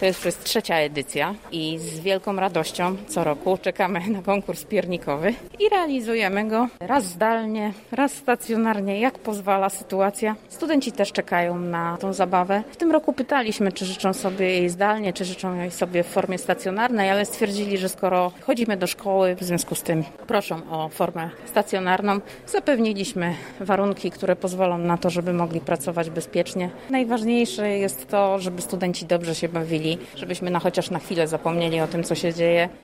To już jest 3. edycja i z wielką radością co roku czekamy na konkurs piernikowy i realizujemy go raz zdalnie, raz stacjonarnie, jak pozwala sytuacja. Studenci też czekają na tą zabawę. W tym roku pytaliśmy, czy życzą sobie jej zdalnie, czy życzą jej sobie w formie stacjonarnej, ale stwierdzili, że skoro chodzimy do szkoły, w związku z tym proszą o formę stacjonarną. Zapewniliśmy warunki, które pozwolą na to, żeby mogli pracować bezpiecznie. Najważniejsze jest to, żeby studenci dobrze się bawili, żebyśmy chociaż na chwilę zapomnieli o tym, co się dzieje.